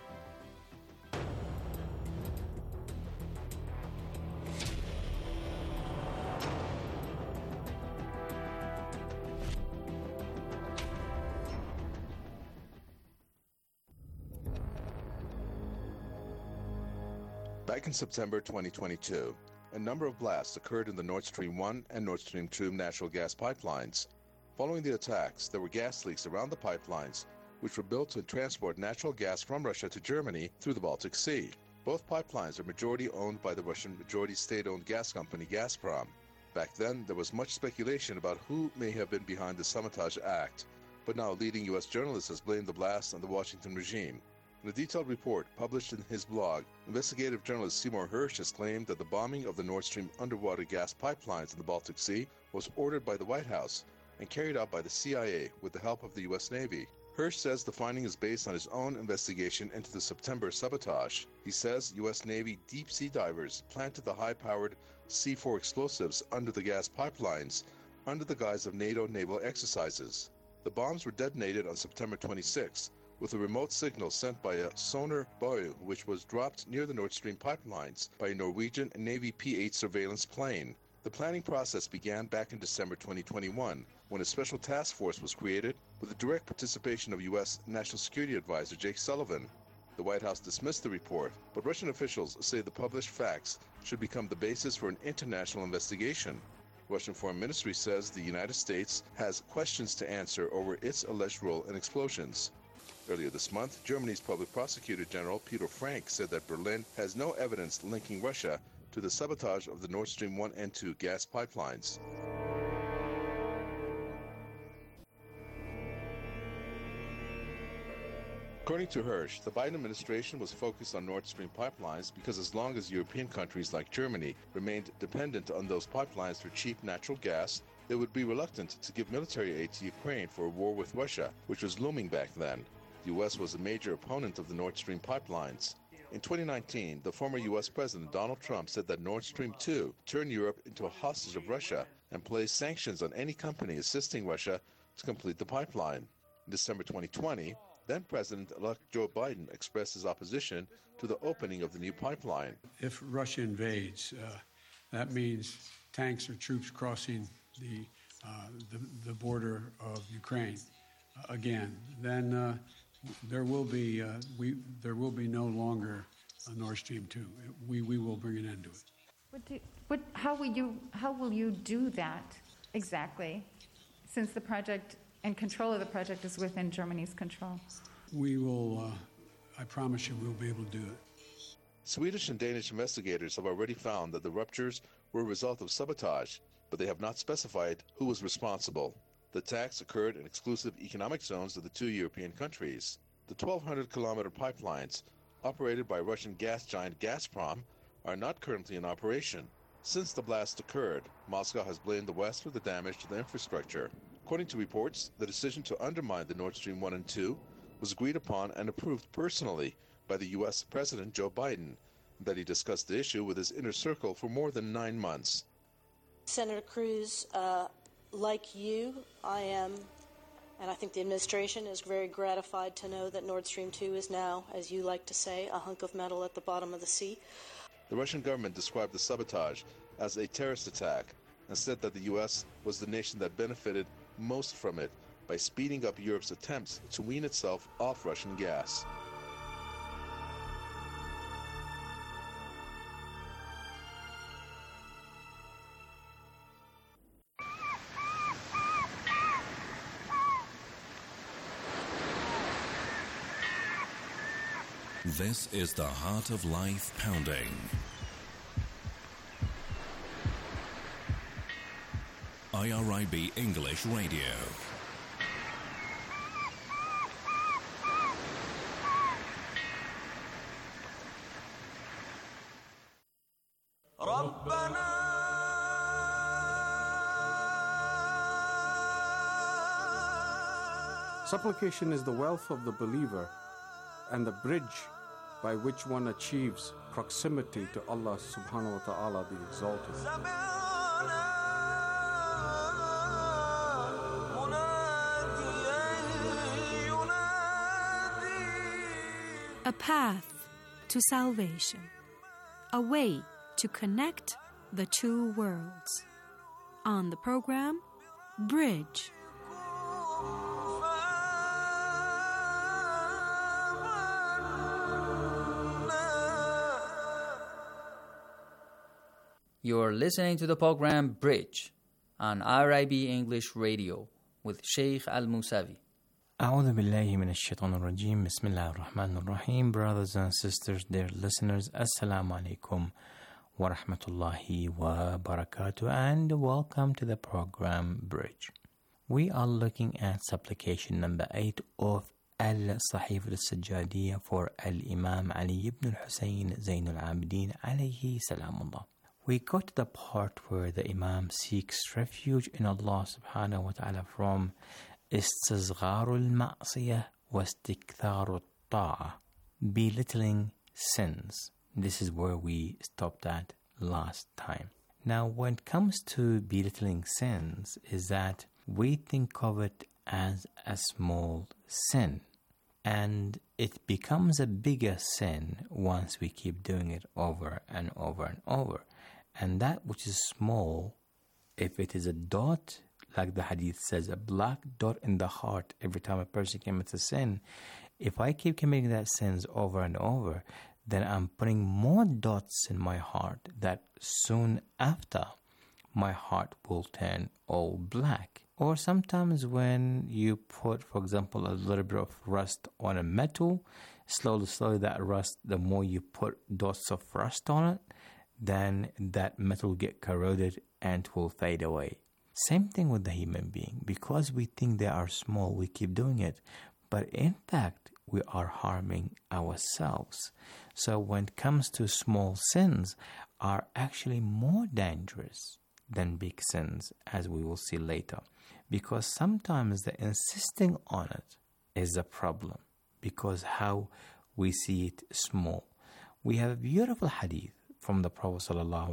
Back in September 2022, a number of blasts occurred in the Nord Stream 1 and Nord Stream 2 natural gas pipelines. Following the attacks, there were gas leaks around the pipelines, which were built to transport natural gas from Russia to Germany through the Baltic Sea. Both pipelines are majority owned by the Russian majority state-owned gas company Gazprom. Back then, there was much speculation about who may have been behind the sabotage act, but now a leading U.S. journalist has blamed the blast on the Washington regime. In a detailed report published in his blog, investigative journalist Seymour Hersh has claimed that the bombing of the Nord Stream underwater gas pipelines in the Baltic Sea was ordered by the White House and carried out by the CIA with the help of the U.S. Navy. Hersh says the finding is based on his own investigation into the September sabotage. He says U.S. Navy deep-sea divers planted the high-powered C4 explosives under the gas pipelines under the guise of NATO naval exercises. The bombs were detonated on September 26, with a remote signal sent by a sonar buoy which was dropped near the Nord Stream pipelines by a Norwegian Navy P-8 surveillance plane. The planning process began back in December 2021, when a special task force was created with the direct participation of U.S. National Security Advisor Jake Sullivan. The White House dismissed the report, but Russian officials say the published facts should become the basis for an international investigation. Russian Foreign Ministry says the United States has questions to answer over its alleged role in explosions. Earlier this month, Germany's Public Prosecutor General Peter Frank said that Berlin has no evidence linking Russia to the sabotage of the Nord Stream 1 and 2 gas pipelines. According to Hersh, the Biden administration was focused on Nord Stream pipelines because as long as European countries like Germany remained dependent on those pipelines for cheap natural gas, they would be reluctant to give military aid to Ukraine for a war with Russia, which was looming back then. The U.S. was a major opponent of the Nord Stream pipelines. In 2019, the former U.S. President Donald Trump said that Nord Stream 2 turned Europe into a hostage of Russia and placed sanctions on any company assisting Russia to complete the pipeline. In December 2020, then President-elect Joe Biden expressed his opposition to the opening of the new pipeline. If Russia invades, that means tanks or troops crossing the border of Ukraine again. Then there will be no longer a Nord Stream 2. We will bring an end to it. How will you do that exactly, since the project and control of the project is within Germany's control? We will, I promise you, we'll be able to do it. Swedish and Danish investigators have already found that the ruptures were a result of sabotage, but they have not specified who was responsible. The attacks occurred in exclusive economic zones of the two European countries. The 1,200-kilometer pipelines, operated by Russian gas giant Gazprom, are not currently in operation. Since the blast occurred, Moscow has blamed the West for the damage to the infrastructure. According to reports, the decision to undermine the Nord Stream 1 and 2 was agreed upon and approved personally by the U.S. President Joe Biden, that he discussed the issue with his inner circle for more than 9 months. Senator Cruz, like you, I am, and I think the administration is very gratified to know that Nord Stream 2 is now, as you like to say, a hunk of metal at the bottom of the sea. The Russian government described the sabotage as a terrorist attack and said that the U.S. was the nation that benefited most from it by speeding up Europe's attempts to wean itself off Russian gas. This is the Heart of Life Pounding. IRIB English Radio. Supplication is the wealth of the believer and the bridge by which one achieves proximity to Allah subhanahu wa ta'ala, the Exalted. A path to salvation, a way to connect the two worlds. On the program, Bridge. You're listening to the program Bridge on IRIB English Radio with Sheikh Al-Musavi. أعوذ بالله من الشيطان الرجيم بسم الله الرحمن الرحيم. Brothers and sisters, dear listeners, Assalamu alaikum wa rahmatullahi wa barakatuh, and welcome to the program Bridge. We are looking at supplication number 8 of Al-Sahif al-Sajjadiyya for Al-Imam Ali ibn al-Husayn Zayn al-Abidin alayhi salamullah. We got to the part where the Imam seeks refuge in Allah subhanahu wa ta'ala from istisghar al-ma'siyah wa istikthar al-ta'a, belittling sins. This is where we stopped at last time. Now, when it comes to belittling sins, is that we think of it as a small sin, and it becomes a bigger sin once we keep doing it over and over and over. And that which is small, if it is a dot, like the hadith says, a black dot in the heart every time a person commits a sin, if I keep committing that sins over and over, then I'm putting more dots in my heart that soon after my heart will turn all black. Or sometimes when you put, for example, a little bit of rust on a metal, slowly that rust, the more you put dots of rust on it, then that metal will get corroded and will fade away. Same thing with the human being. Because we think they are small, we keep doing it. But in fact, we are harming ourselves. So when it comes to small sins, are actually more dangerous than big sins, as we will see later. Because sometimes the insisting on it is a problem, because how we see it small. We have a beautiful hadith from the Prophet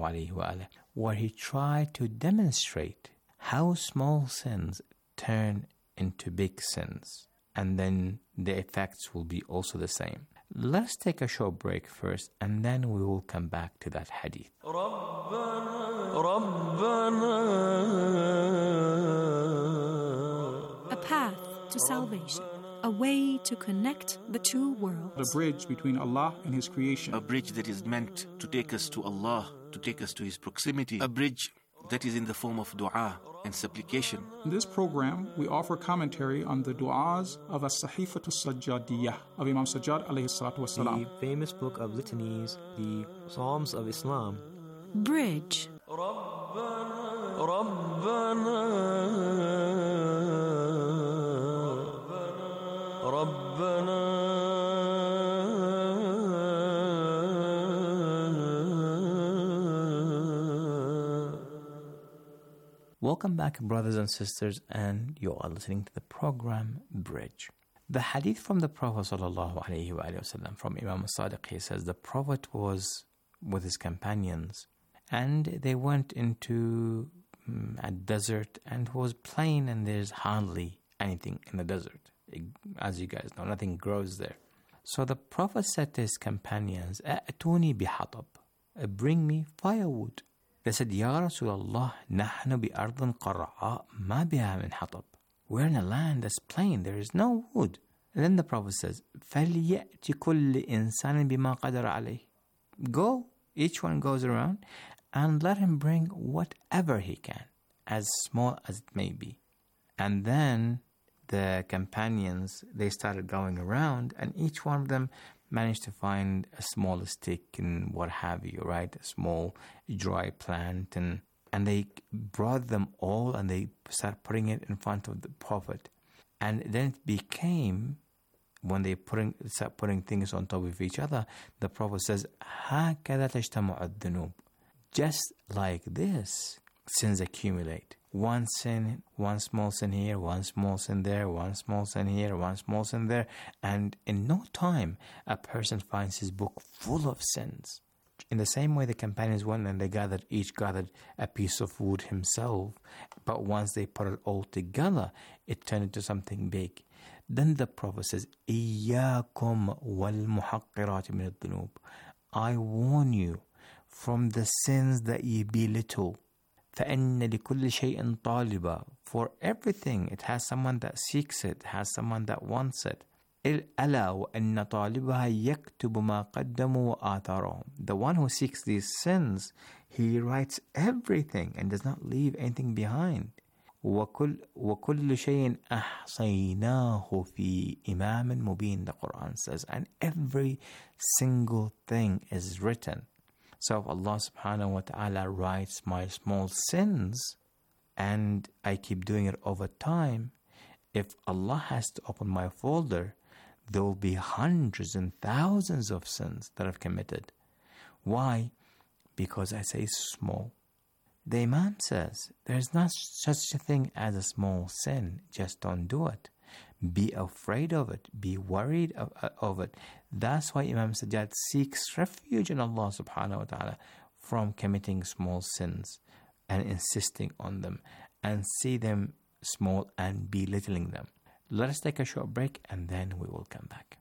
ﷺ, where he tried to demonstrate how small sins turn into big sins, and then the effects will be also the same. Let's take a short break first, and then we will come back to that hadith. A path to salvation, a way to connect the two worlds. The bridge between Allah and His creation. A bridge that is meant to take us to Allah, to take us to His proximity. A bridge that is in the form of dua and supplication. In this program, we offer commentary on the du'as of As-Sahifatu Sajjadiyya of Imam Sajjad alayhi salatu wasalam. The famous book of litanies, the Psalms of Islam. Bridge. Welcome back, brothers and sisters, and you are listening to the program Bridge. The hadith from the Prophet ﷺ, from Imam Sadiq, he says the Prophet was with his companions and they went into a desert, and it was plain and there's hardly anything in the desert. As you guys know, nothing grows there. So the Prophet said to his companions, "A'tuni bihatab, bring me firewood." They said, "Ya Rasulullah, nahnu bi ardin qarra'a ma biha min hatab." We're in a land that's plain, there is no wood. And then the Prophet says, فَلْيَأْتِ كُلِّ إِنسَانٍ بِمَا قَدَرَ عَلَيْهِ. Go, each one goes around, and let him bring whatever he can, as small as it may be. And then the companions, they started going around, and each one of them managed to find a small stick and what have you, right? A small dry plant, and they brought them all and they started putting it in front of the Prophet. And then it became, when they start putting things on top of each other, the Prophet says, هَكَذَا تَجْتَمُعُ الذُّنُوبُ. Just like this, sins accumulate. One sin, one small sin here, one small sin there, one small sin here, one small sin there. And in no time, a person finds his book full of sins. In the same way the companions went and they each gathered a piece of wood himself. But once they put it all together, it turned into something big. Then the Prophet says, إِيَّاكُمْ وَالْمُحَقِّرَاتِ مِنَ الذُّنُوبِ. I warn you from the sins that ye belittle. فَإِنَّ لِكُلِّ شَيْءٍ طَالِبًا. For everything, it has someone that seeks it, has someone that wants it. أَلَا وَأَنَّ طَالِبَهَا يَكْتُبُ مَا قَدَّمُوا وَآثَارَهُم. The one who seeks these sins, he writes everything and does not leave anything behind. وَكُلُّ شَيْءٍ أَحْصَيْنَاهُ فِي إِمَامٍ مُبِينٍ, the Quran says, and every single thing is written. So if Allah subhanahu wa ta'ala writes my small sins and I keep doing it over time, if Allah has to open my folder, there will be hundreds and thousands of sins that I've committed. Why? Because I say small. The Imam says, there's not such a thing as a small sin. Just don't do it. Be afraid of it. Be worried of it. That's why Imam Sajjad seeks refuge in Allah subhanahu wa ta'ala from committing small sins and insisting on them and see them small and belittling them. Let us take a short break and then we will come back.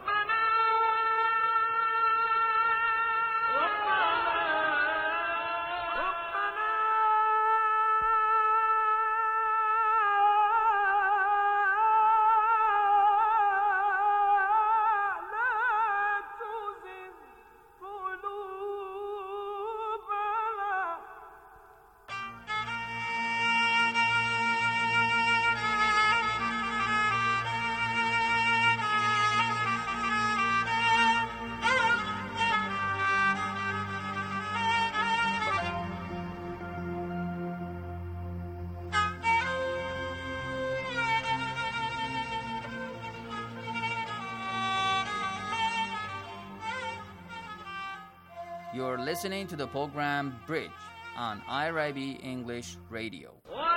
You're listening to the program Bridge on IRIB English Radio.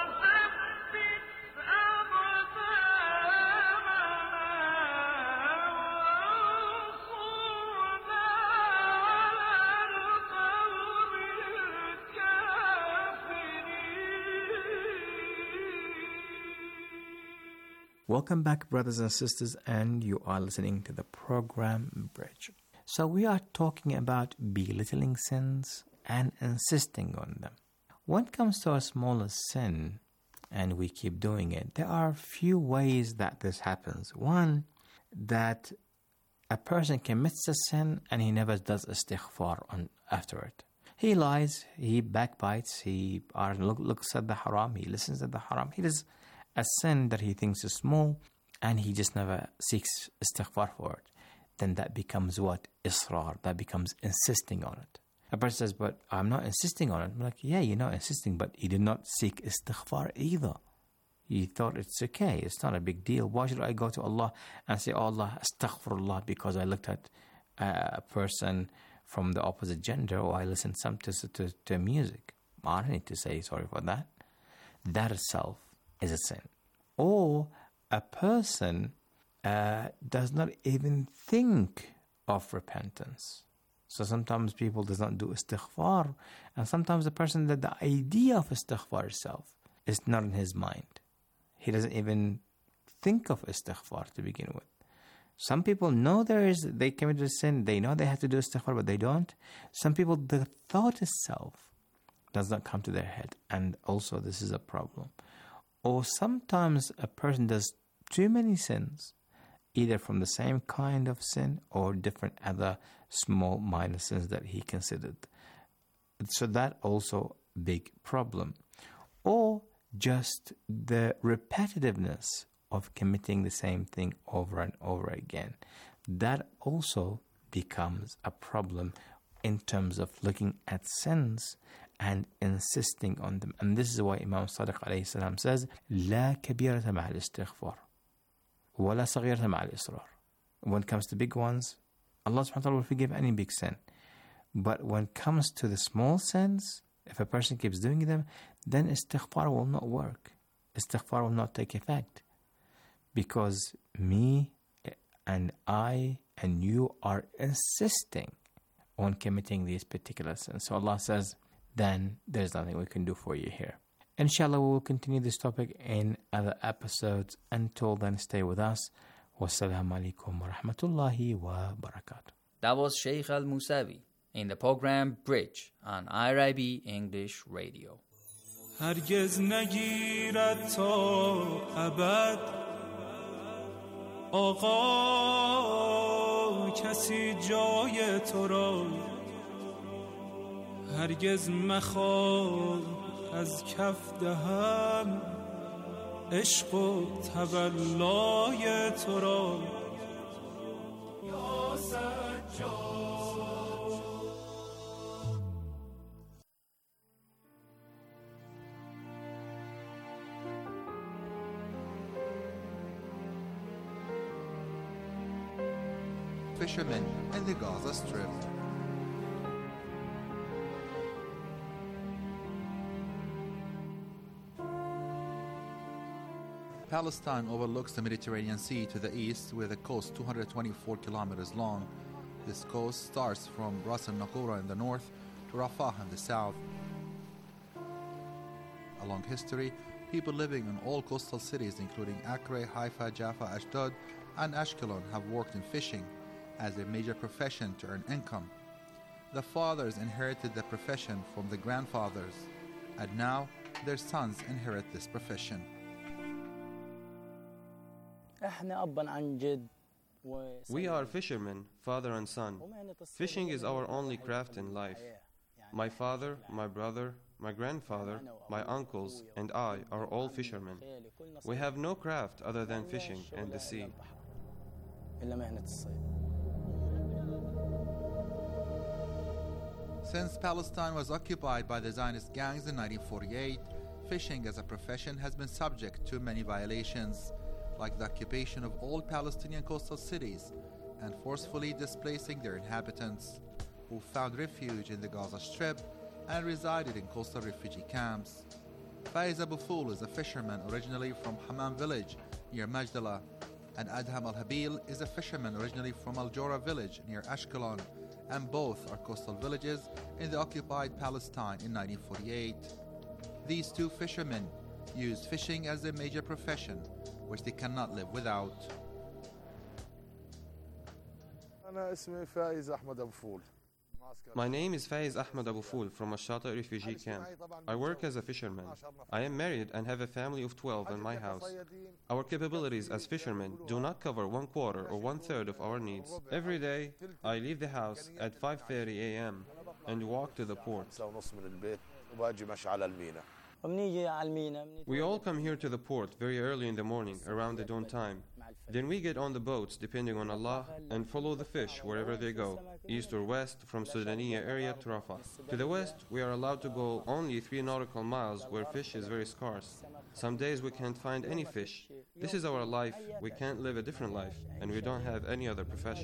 Welcome back, brothers and sisters, and you are listening to the program Bridge. So we are talking about belittling sins and insisting on them. When it comes to a smaller sin, and we keep doing it, there are a few ways that this happens. One, that a person commits a sin and he never does istighfar after it. He lies, he backbites, he looks at the haram, he listens to the haram. He does a sin that he thinks is small and he just never seeks istighfar for it. Then that becomes what? Israr. That becomes insisting on it. A person says, but I'm not insisting on it. I'm like, yeah, you're not insisting, but you did not seek istighfar either. You thought it's okay. It's not a big deal. Why should I go to Allah and say, oh Allah, astaghfirullah, because I looked at a person from the opposite gender or I listened to music. I don't need to say sorry for that. That itself is a sin. Or a person does not even think of repentance. So sometimes people does not do istighfar, and sometimes the person that the idea of istighfar itself is not in his mind. He doesn't even think of istighfar to begin with. Some people know they committed a sin, they know they have to do istighfar, but they don't. Some people, the thought itself does not come to their head, and also this is a problem. Or sometimes a person does too many sins, either from the same kind of sin or different other small minor sins that he considered. So that also big problem. Or just the repetitiveness of committing the same thing over and over again. that also becomes a problem in terms of looking at sins and insisting on them. And this is why Imam Sadiq alayhi salam says, لا كبيرة مع الاستغفار ولا صغيرة مع الإصرار. When it comes to big ones, Allah subhanahu wa ta'ala will forgive any big sin. But when it comes to the small sins, if a person keeps doing them, then istighfar will not work. Istighfar will not take effect. Because me and I and you are insisting on committing these particular sins. So Allah says, then there's nothing we can do for you here. Inshallah, we will continue this topic in other episodes. Until then, stay with us. Wassalamu alaikum wa rahmatullahi wa barakatuh. That was Sheikh Al-Musawi in the program Bridge on IRIB English Radio. هرگز نگیرد تا ابد آقا کسی جای تو را هرگز مخواه از کف دهم عشق و تولای تو را یا سجاد. Fishermen in the Gaza Strip. Palestine overlooks the Mediterranean Sea to the east with a coast 224 kilometers long. This coast starts from Ras al Naqoura in the north to Rafah in the south. Along history, people living in all coastal cities including Acre, Haifa, Jaffa, Ashdod and Ashkelon have worked in fishing as a major profession to earn income. The fathers inherited the profession from the grandfathers, and now their sons inherit this profession. We are fishermen, father and son. Fishing is our only craft in life. My father, my brother, my grandfather, my uncles, and I are all fishermen. We have no craft other than fishing and the sea. Since Palestine was occupied by the Zionist gangs in 1948, fishing as a profession has been subject to many violations, like the occupation of all Palestinian coastal cities and forcefully displacing their inhabitants, who found refuge in the Gaza Strip and resided in coastal refugee camps. Faiz Abu Fool is a fisherman originally from Hammam village near Majdala, and Adham al-Habil is a fisherman originally from Al-Jora village near Ashkelon, and both are coastal villages in the occupied Palestine in 1948. These two fishermen use fishing as their major profession, which they cannot live without. My name is Faiz Ahmed Abu Fool from Ashata refugee camp. I work as a fisherman. I am married and have a family of 12 in my house. Our capabilities as fishermen do not cover 1/4 or 1/3 of our needs. Every day, I leave the house at 5:30 a.m. and walk to the port. We all come here to the port very early in the morning, around the dawn time. Then we get on the boats, depending on Allah, and follow the fish wherever they go, east or west, from Sudaniya area to Rafah. To the west, we are allowed to go only 3 nautical miles where fish is very scarce. Some days we can't find any fish. This is our life. We can't live a different life, and we don't have any other profession.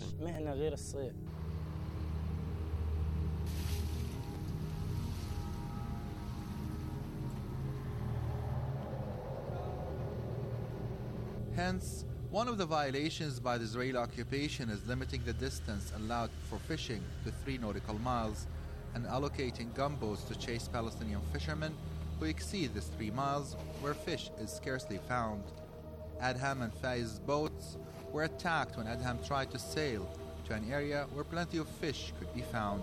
Hence, one of the violations by the Israeli occupation is limiting the distance allowed for fishing to 3 nautical miles and allocating gunboats to chase Palestinian fishermen who exceed this 3 miles where fish is scarcely found. Adham and Faiz's boats were attacked when Adham tried to sail to an area where plenty of fish could be found.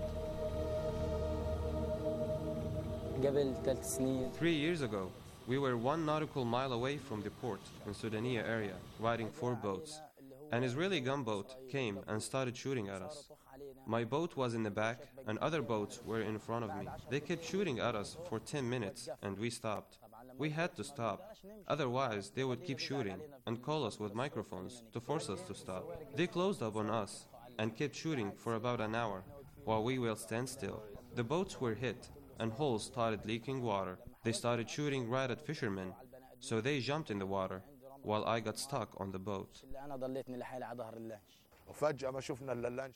3 years ago, we were 1 nautical mile away from the port in Sudaniya area, riding 4 boats. An Israeli gunboat came and started shooting at us. My boat was in the back and other boats were in front of me. They kept shooting at us for 10 minutes and we stopped. We had to stop. Otherwise, they would keep shooting and call us with microphones to force us to stop. They closed up on us and kept shooting for about an hour while we will stand still. The boats were hit and holes started leaking water. They started shooting right at fishermen, so they jumped in the water while I got stuck on the boat.